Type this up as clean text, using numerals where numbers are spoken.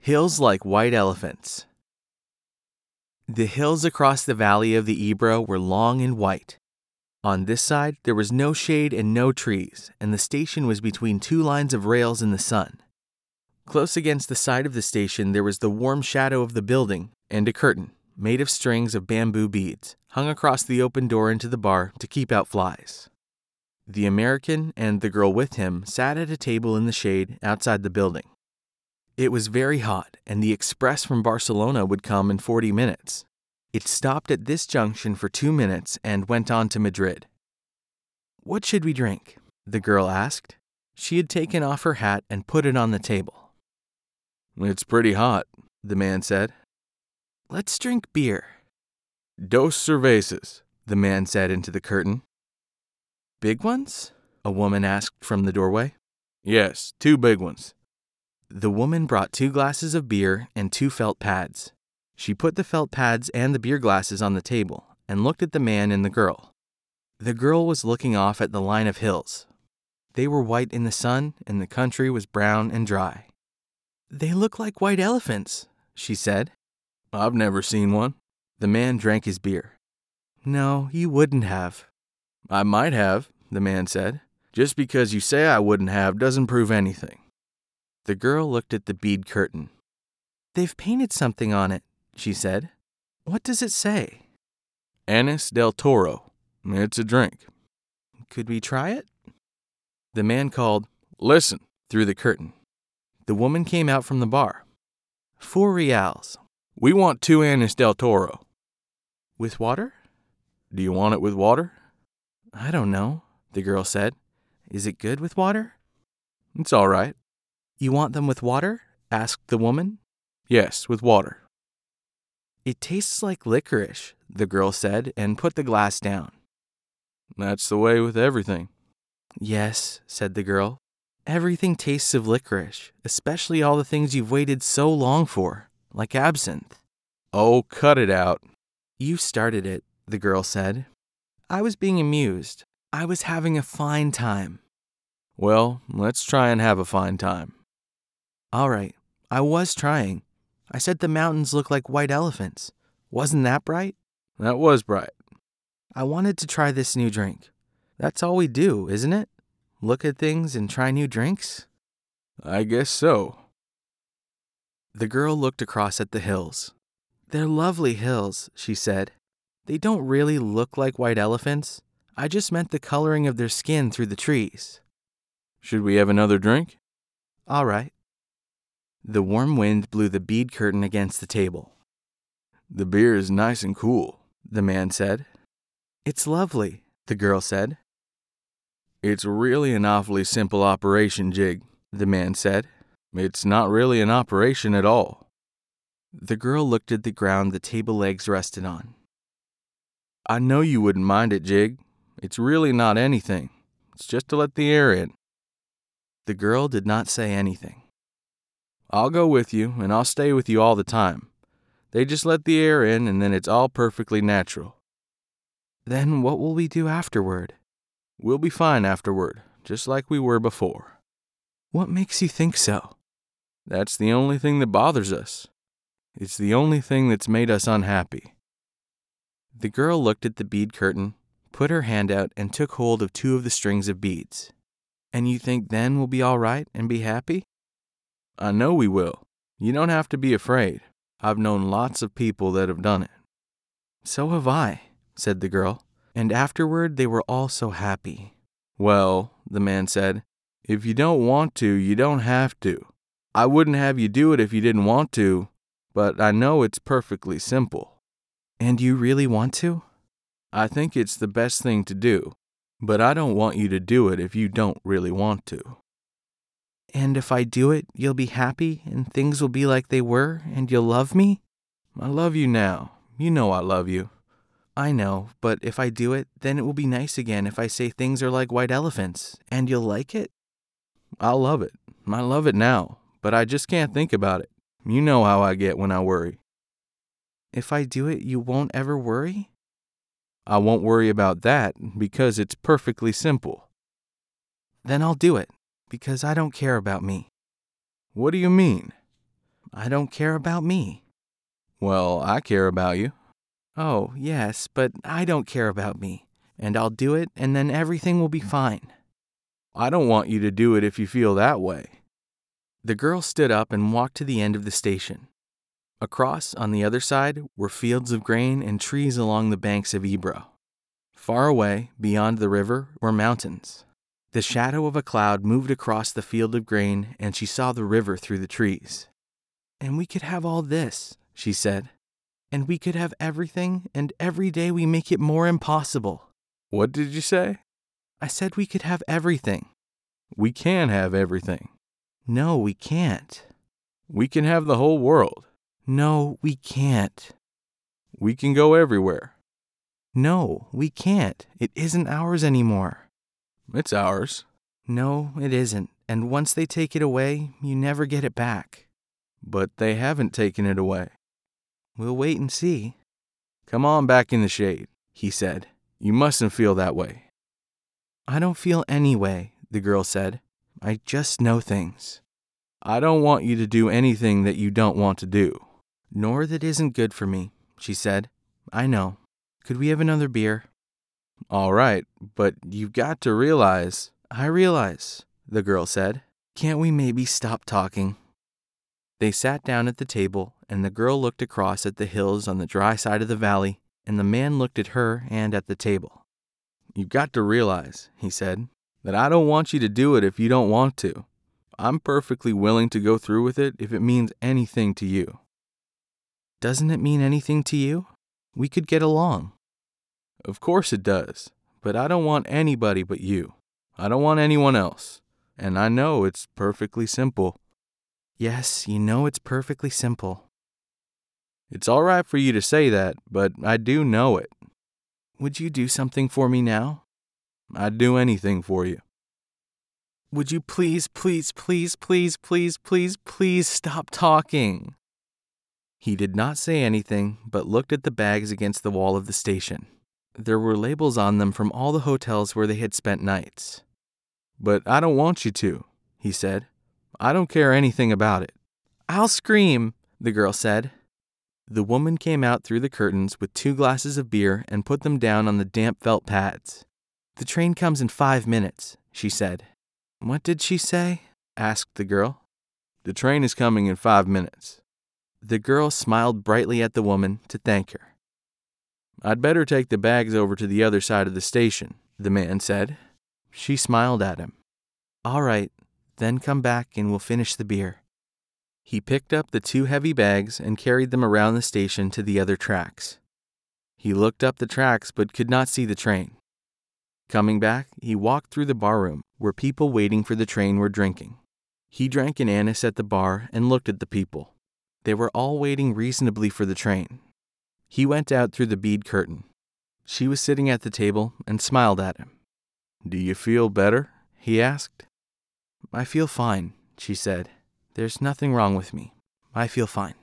Hills like white elephants. The hills across the valley of the Ebro were long and white. On this side, there was no shade and no trees, and the station was between two lines of rails in the sun. Close against the side of the station, there was the warm shadow of the building and a curtain, made of strings of bamboo beads, hung across the open door into the bar to keep out flies. The American and the girl with him sat at a table in the shade outside the building. It was very hot, and the express from Barcelona would come in 40 minutes. It stopped at this junction for 2 minutes and went on to Madrid. "What should we drink?" the girl asked. She had taken off her hat and put it on the table. "It's pretty hot," the man said. "Let's drink beer." "Dos cervezas," the man said into the curtain. "Big ones?" a woman asked from the doorway. "Yes, 2 big ones." The woman brought 2 glasses of beer and 2 felt pads. She put the felt pads and the beer glasses on the table and looked at the man and the girl. The girl was looking off at the line of hills. They were white in the sun, and the country was brown and dry. "They look like white elephants," she said. "I've never seen one." The man drank his beer. "No, you wouldn't have." "I might have," the man said. "Just because you say I wouldn't have doesn't prove anything." The girl looked at the bead curtain. "They've painted something on it," she said. "What does it say?" "Anis del Toro. It's a drink." "Could we try it?" The man called, "Listen," through the curtain. The woman came out from the bar. "4 reals. We want 2 Anis del Toro." "With water?" "Do you want it with water?" "I don't know," the girl said. "Is it good with water?" "It's all right." "You want them with water?" asked the woman. "Yes, with water." "It tastes like licorice," the girl said, and put the glass down. "That's the way with everything." "Yes," said the girl. "Everything tastes of licorice, especially all the things you've waited so long for, like absinthe." "Oh, cut it out." "You started it," the girl said. "I was being amused. I was having a fine time." "Well, let's try and have a fine time." "All right, I was trying. I said the mountains look like white elephants. Wasn't that bright?" "That was bright." "I wanted to try this new drink. That's all we do, isn't it? Look at things and try new drinks?" "I guess so." The girl looked across at the hills. "They're lovely hills," she said. "They don't really look like white elephants. I just meant the coloring of their skin through the trees." "Should we have another drink?" "All right." The warm wind blew the bead curtain against the table. "The beer is nice and cool," the man said. "It's lovely," the girl said. "It's really an awfully simple operation, Jig," the man said. "It's not really an operation at all." The girl looked at the ground the table legs rested on. "I know you wouldn't mind it, Jig. It's really not anything. It's just to let the air in." The girl did not say anything. "I'll go with you, and I'll stay with you all the time. They just let the air in, and then it's all perfectly natural." "Then what will we do afterward?" "We'll be fine afterward, just like we were before." "What makes you think so?" "That's the only thing that bothers us. It's the only thing that's made us unhappy." The girl looked at the bead curtain, put her hand out, and took hold of 2 of the strings of beads. "And you think then we'll be all right and be happy?" "I know we will. You don't have to be afraid. I've known lots of people that have done it." "So have I," said the girl. "And afterward they were all so happy." "Well," the man said, "if you don't want to, you don't have to. I wouldn't have you do it if you didn't want to, but I know it's perfectly simple." "And you really want to?" "I think it's the best thing to do, but I don't want you to do it if you don't really want to." "And if I do it, you'll be happy and things will be like they were and you'll love me?" "I love you now. You know I love you." "I know, but if I do it, then it will be nice again if I say things are like white elephants, and you'll like it?" I'll love it. I love it now, but I just can't think about it. You know how I get when I worry. If I do it, you won't ever worry? I won't worry about that because it's perfectly simple. Then I'll do it, because I don't care about me. What do you mean? I don't care about me. Well, I care about you. Oh, yes, but I don't care about me. And I'll do it, and then everything will be fine. I don't want you to do it if you feel that way. The girl stood up and walked to the end of the station. Across, on the other side, were fields of grain and trees along the banks of Ebro. Far away, beyond the river, were mountains. The shadow of a cloud moved across the field of grain, and she saw the river through the trees. And we could have all this, she said. And we could have everything, and every day we make it more impossible. What did you say? I said we could have everything. We can have everything. No, we can't. We can have the whole world. No, we can't. We can go everywhere. No, we can't. It isn't ours anymore. It's ours. No, it isn't. And once they take it away, you never get it back. But they haven't taken it away. We'll wait and see. Come on back in the shade, he said. You mustn't feel that way. I don't feel any way, the girl said. I just know things. I don't want you to do anything that you don't want to do. Nor that isn't good for me, she said. I know. Could we have another beer? All right, but you've got to realize... I realize, the girl said. Can't we maybe stop talking? They sat down at the table, and the girl looked across at the hills on the dry side of the valley, and the man looked at her and at the table. You've got to realize, he said, that I don't want you to do it if you don't want to. I'm perfectly willing to go through with it if it means anything to you. Doesn't it mean anything to you? We could get along. Of course it does, but I don't want anybody but you. I don't want anyone else. And I know it's perfectly simple. Yes, you know it's perfectly simple. It's all right for you to say that, but I do know it. Would you do something for me now? I'd do anything for you. Would you please stop talking? He did not say anything, but looked at the bags against the wall of the station. There were labels on them from all the hotels where they had spent nights. But I don't want you to, he said. I don't care anything about it. I'll scream, the girl said. The woman came out through the curtains with 2 glasses of beer and put them down on the damp felt pads. The train comes in 5 minutes, she said. What did she say? Asked the girl. The train is coming in 5 minutes. The girl smiled brightly at the woman to thank her. I'd better take the bags over to the other side of the station, the man said. She smiled at him. All right, then come back and we'll finish the beer. He picked up the 2 heavy bags and carried them around the station to the other tracks. He looked up the tracks but could not see the train. Coming back, he walked through the barroom where people waiting for the train were drinking. He drank an anise at the bar and looked at the people. They were all waiting reasonably for the train. He went out through the bead curtain. She was sitting at the table and smiled at him. Do you feel better? He asked. I feel fine, she said. There's nothing wrong with me. I feel fine.